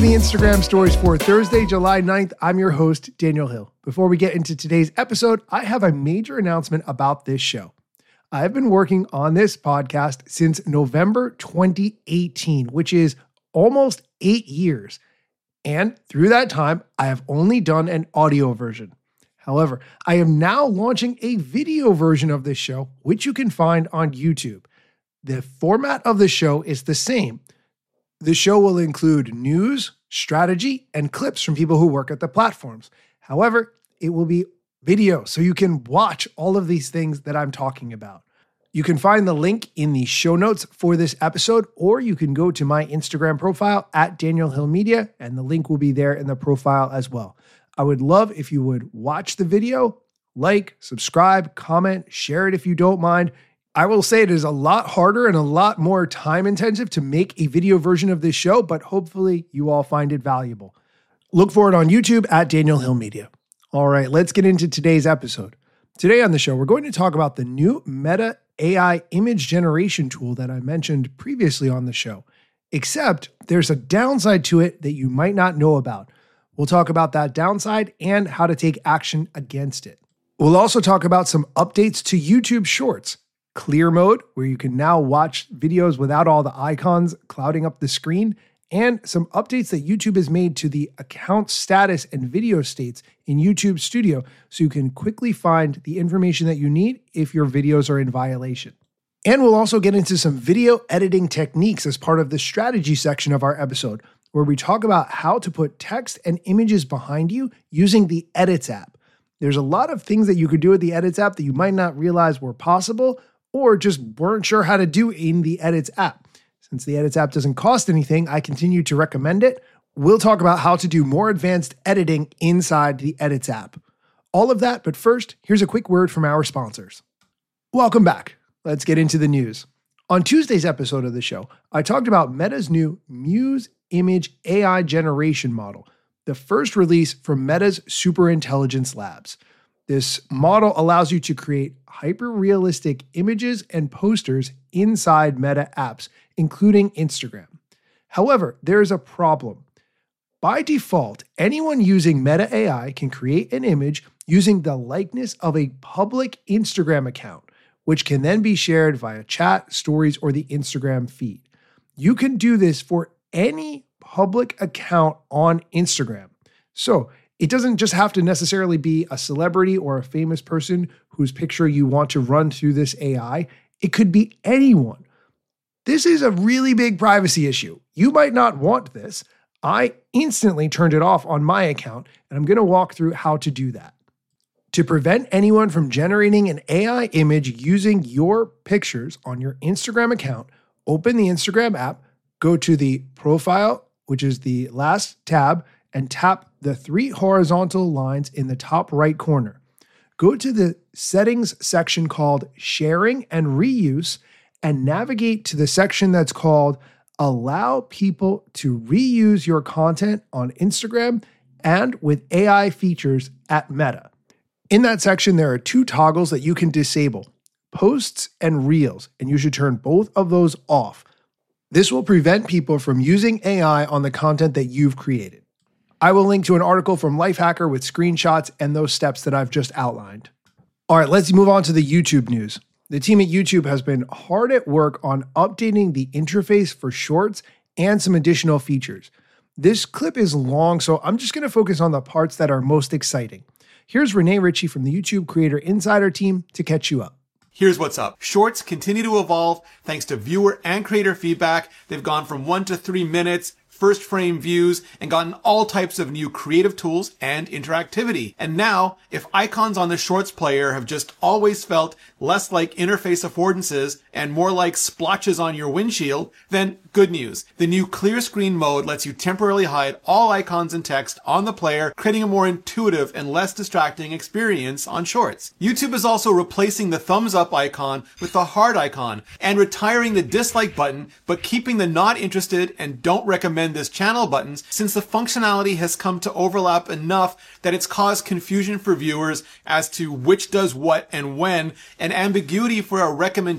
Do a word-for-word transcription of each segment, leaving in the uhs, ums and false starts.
the Instagram stories for Thursday, July ninth. I'm your host, Daniel Hill. Before we get into today's episode, I have a major announcement about this show. I've been working on this podcast since November twenty eighteen, which is almost eight years. And through that time, I have only done an audio version. However, I am now launching a video version of this show, which you can find on YouTube. The format of the show is the same. The show will include news, strategy, and clips from people who work at the platforms. However, it will be video, so you can watch all of these things that I'm talking about. You can find the link in the show notes for this episode, or you can go to my Instagram profile at Daniel Hill Media, and the link will be there in the profile as well. I would love if you would watch the video, like, subscribe, comment, share it if you don't mind. I will say it is a lot harder and a lot more time intensive to make a video version of this show, but hopefully you all find it valuable. Look for it on YouTube at Daniel Hill Media. All right, let's get into today's episode. Today on the show, we're going to talk about the new Meta A I image generation tool that I mentioned previously on the show, except there's a downside to it that you might not know about. We'll talk about that downside and how to take action against it. We'll also talk about some updates to YouTube Shorts, Clear Mode, where you can now watch videos without all the icons clouding up the screen, and some updates that YouTube has made to the account status and video states in YouTube Studio so you can quickly find the information that you need if your videos are in violation. And we'll also get into some video editing techniques as part of the strategy section of our episode, where we talk about how to put text and images behind you using the Edits app. There's a lot of things that you could do with the Edits app that you might not realize were possible or just weren't sure how to do in the Edits app. Since the Edits app doesn't cost anything, I continue to recommend it. We'll talk about how to do more advanced editing inside the Edits app. All of that, but first, here's a quick word from our sponsors. Welcome back. Let's get into the news. On Tuesday's episode of the show, I talked about Meta's new Muse Image A I generation model, the first release from Meta's Superintelligence Labs. This model allows you to create hyper-realistic images and posters inside Meta apps, including Instagram. However, there is a problem. By default, anyone using Meta A I can create an image using the likeness of a public Instagram account, which can then be shared via chat, stories, or the Instagram feed. You can do this for any public account on Instagram. So it doesn't just have to necessarily be a celebrity or a famous person whose picture you want to run through this A I. It could be anyone. This is a really big privacy issue. You might not want this. I instantly turned it off on my account, and I'm going to walk through how to do that. To prevent anyone from generating an A I image using your pictures on your Instagram account, open the Instagram app, go to the profile, which is the last tab, and tap the three horizontal lines in the top right corner. Go to the settings section called Sharing and Reuse and navigate to the section that's called Allow People to Reuse Your Content on Instagram and with A I Features at Meta. In that section, there are two toggles that you can disable, Posts and Reels, and you should turn both of those off. This will prevent people from using A I on the content that you've created. I will link to an article from Lifehacker with screenshots and those steps that I've just outlined. All right, let's move on to the YouTube news. The team at YouTube has been hard at work on updating the interface for Shorts and some additional features. This clip is long, so I'm just going to focus on the parts that are most exciting. Here's Renee Ritchie from the YouTube Creator Insider team to catch you up. Here's what's up. Shorts continue to evolve thanks to viewer and creator feedback. They've gone from one to three minutes, first frame views, and gotten all types of new creative tools and interactivity. And now, if icons on the Shorts player have just always felt less like interface affordances and more like splotches on your windshield, then good news. The new clear screen mode lets you temporarily hide all icons and text on the player, creating a more intuitive and less distracting experience on Shorts. YouTube is also replacing the thumbs up icon with the heart icon and retiring the dislike button, but keeping the not interested and don't recommend this channel buttons, since the functionality has come to overlap enough that it's caused confusion for viewers as to which does what and when, and ambiguity for a recommendation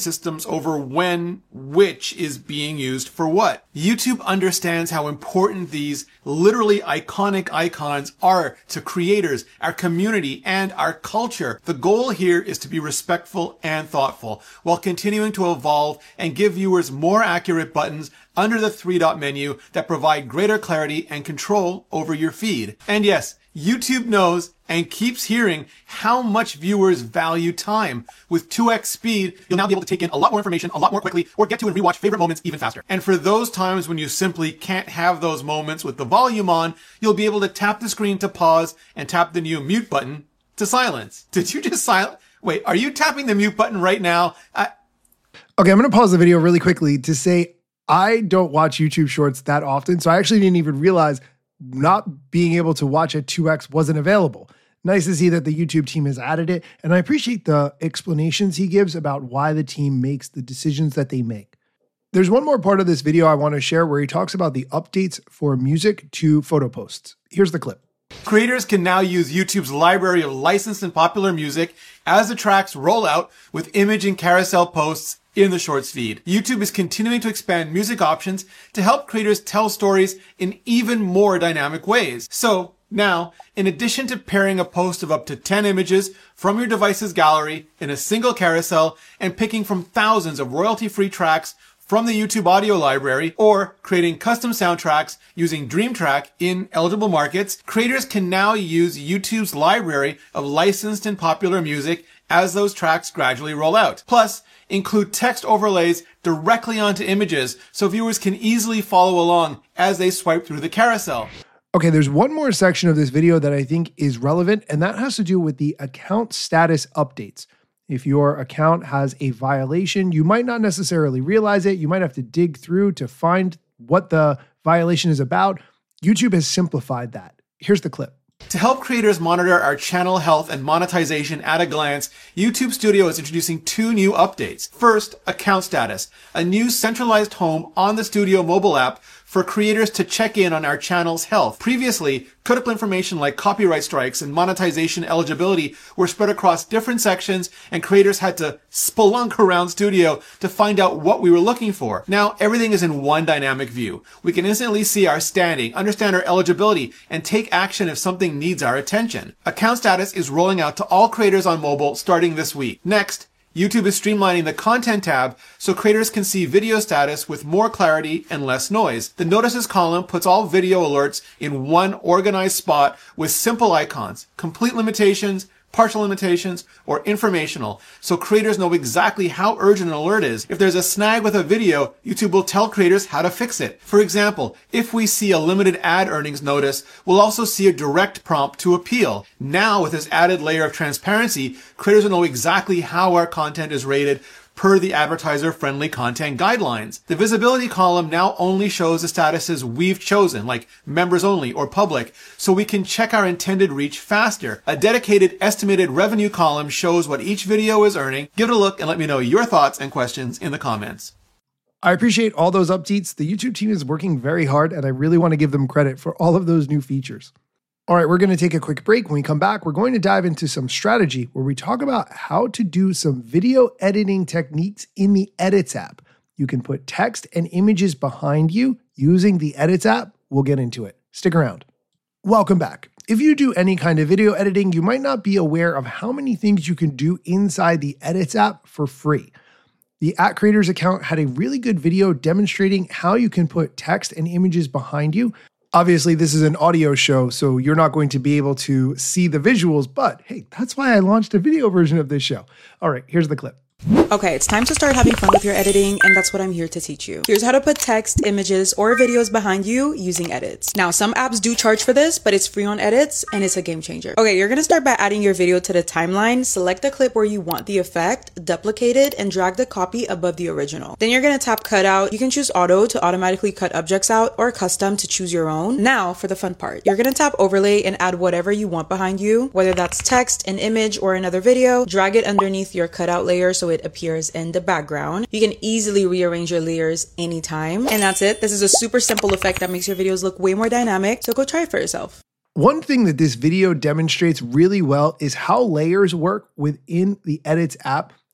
systems over when which is being used for what. YouTube understands how important these literally iconic icons are to creators, our community, and our culture. The goal here is to be respectful and thoughtful while continuing to evolve and give viewers more accurate buttons under the three-dot menu that provide greater clarity and control over your feed. And yes, YouTube knows and keeps hearing how much viewers value time. With two X speed, you'll now be able to take in a lot more information a lot more quickly, or get to and rewatch favorite moments even faster. And for those times when you simply can't have those moments with the volume on, you'll be able to tap the screen to pause and tap the new mute button to silence. Did you just silence? Wait, are you tapping the mute button right now? I- okay, I'm going to pause the video really quickly to say I don't watch YouTube Shorts that often, so I actually didn't even realize not being able to watch at two X wasn't available. Nice to see that the YouTube team has added it, and I appreciate the explanations he gives about why the team makes the decisions that they make. There's one more part of this video I want to share where he talks about the updates for music to photo posts. Here's the clip. Creators can now use YouTube's library of licensed and popular music as the tracks roll out with image and carousel posts in the Shorts feed. YouTube is continuing to expand music options to help creators tell stories in even more dynamic ways. So now, in addition to pairing a post of up to ten images from your device's gallery in a single carousel and picking from thousands of royalty-free tracks from the YouTube audio library, or creating custom soundtracks using DreamTrack in eligible markets, creators can now use YouTube's library of licensed and popular music as those tracks gradually roll out. Plus, include text overlays directly onto images so viewers can easily follow along as they swipe through the carousel. Okay, there's one more section of this video that I think is relevant, and that has to do with the account status updates. If your account has a violation, you might not necessarily realize it. You might have to dig through to find what the violation is about. YouTube has simplified that. Here's the clip. To help creators monitor our channel health and monetization at a glance, YouTube Studio is introducing two new updates. First, Account Status, a new centralized home on the Studio mobile app for creators to check in on our channel's health. Previously, critical information like copyright strikes and monetization eligibility were spread across different sections, and creators had to spelunk around Studio to find out what we were looking for. Now, everything is in one dynamic view. We can instantly see our standing, understand our eligibility, and take action if something needs our attention. Account Status is rolling out to all creators on mobile starting this week. Next, YouTube is streamlining the Content tab so creators can see video status with more clarity and less noise. The Notices column puts all video alerts in one organized spot with simple icons, complete limitations, partial limitations, or informational, so creators know exactly how urgent an alert is. If there's a snag with a video, YouTube will tell creators how to fix it. For example, if we see a limited ad earnings notice, we'll also see a direct prompt to appeal. Now, with this added layer of transparency, creators will know exactly how our content is rated per the advertiser-friendly content guidelines. The visibility column now only shows the statuses we've chosen, like members only or public, so we can check our intended reach faster. A dedicated estimated revenue column shows what each video is earning. Give it a look and let me know your thoughts and questions in the comments. I appreciate all those updates. The YouTube team is working very hard, and I really want to give them credit for all of those new features. All right, we're going to take a quick break. When we come back, we're going to dive into some strategy where we talk about how to do some video editing techniques in the Edits app. You can put text and images behind you using the Edits app. We'll get into it. Stick around. Welcome back. If you do any kind of video editing, you might not be aware of how many things you can do inside the Edits app for free. The At Creators account had a really good video demonstrating how you can put text and images behind you. Obviously, this is an audio show, so you're not going to be able to see the visuals, but hey, that's why I launched a video version of this show. All right, here's the clip. Okay, it's time to start having fun with your editing, and that's what I'm here to teach you. Here's how to put text, images, or videos behind you using Edits. Now, some apps do charge for this, but it's free on Edits, and it's a game changer. Okay, you're gonna start by adding your video to the timeline. Select the clip where you want the effect, duplicate it, and drag the copy above the original. Then you're gonna tap Cutout. You can choose Auto to automatically cut objects out, or Custom to choose your own. Now, for the fun part. You're gonna tap Overlay and add whatever you want behind you, whether that's text, an image, or another video. Drag it underneath your cutout layer so it appears in the background. You can easily rearrange your layers anytime. And that's it. This is a super simple effect that makes your videos look way more dynamic. So go try it for yourself. One thing that this video demonstrates really well is how layers work within the Edits app.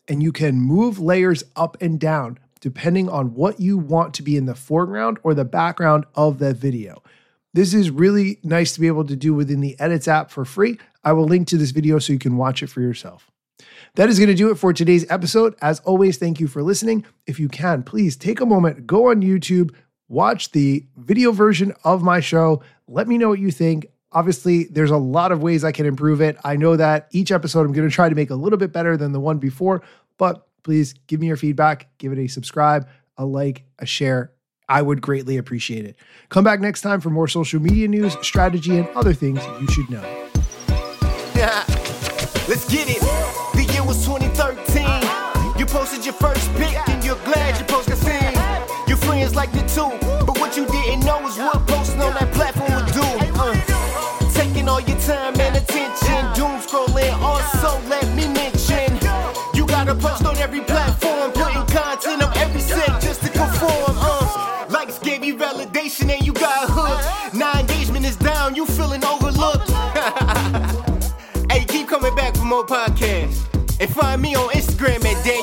and you can move layers up and down depending on what you want to be in the foreground or the background of the video. This is really nice to be able to do within the Edits app for free. I will link to this video so you can watch it for yourself. That is going to do it for today's episode. As always, thank you for listening. If you can, please take a moment, go on YouTube, watch the video version of my show. Let me know what you think. Obviously, there's a lot of ways I can improve it. I know that each episode I'm going to try to make a little bit better than the one before, but please give me your feedback. Give it a subscribe, a like, a share. I would greatly appreciate it. Come back next time for more social media news, strategy, and other things you should know. Yeah, let's get it. The year was twenty thirteen. You posted your first pic and you're glad you posted seen. Your friends liked it too, but what you didn't know is what posting on that platform would do. Uh, taking all your time and attention, doom scrolling. Also, let me mention, you gotta post on every platform, putting content on every set just to conform. Uh, likes gave you validation and you got hooked. Now engagement is down, you feeling overlooked. Hey, keep coming back for more podcasts. And find me on Instagram at Dan